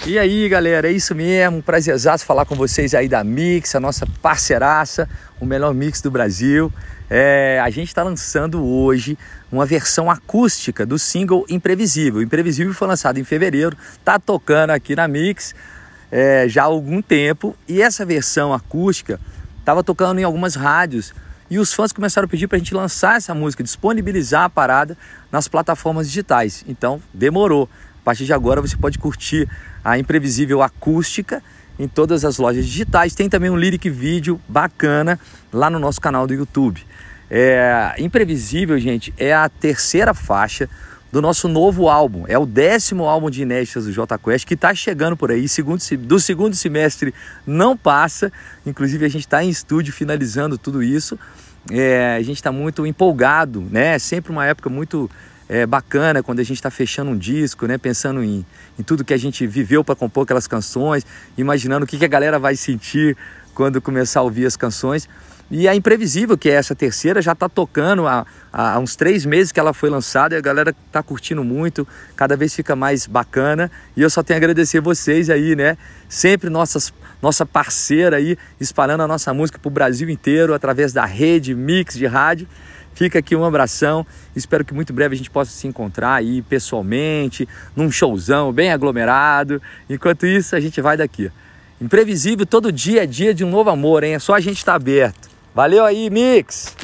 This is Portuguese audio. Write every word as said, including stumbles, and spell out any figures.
E aí, galera, é isso mesmo, prazerzaço falar com vocês aí da Mix, a nossa parceiraça, o melhor mix do Brasil. É, a gente está lançando hoje uma versão acústica do single Imprevisível. Imprevisível foi lançado em fevereiro, tá tocando aqui na Mix é, já há algum tempo. E essa versão acústica estava tocando em algumas rádios e os fãs começaram a pedir para a gente lançar essa música, disponibilizar a parada nas plataformas digitais. Então demorou. A partir de agora você pode curtir a Imprevisível acústica em todas as lojas digitais. Tem também um lyric vídeo bacana lá no nosso canal do YouTube. É, Imprevisível, gente, é a terceira faixa do nosso novo álbum. É o décimo álbum de inéditas do Jota Quest, que está chegando por aí. Segundo, do segundo semestre não passa. Inclusive a gente está em estúdio finalizando tudo isso. É, a gente está muito empolgado, né? É sempre uma época muito... É bacana quando a gente está fechando um disco, né? Pensando em, em tudo que a gente viveu para compor aquelas canções, imaginando o que, que a galera vai sentir quando começar a ouvir as canções. E a Imprevisível, que é essa terceira, já está tocando há, há uns três meses que ela foi lançada e a galera está curtindo muito, cada vez fica mais bacana. E eu só tenho a agradecer vocês aí, né? Sempre nossas, nossa parceira aí, espalhando a nossa música para o Brasil inteiro através da rede Mix de rádio. Fica aqui um abração, espero que muito breve a gente possa se encontrar aí pessoalmente, num showzão bem aglomerado. Enquanto isso, a gente vai daqui. Imprevisível, todo dia é dia de um novo amor, hein? É só a gente estar aberto. Valeu aí, Mix!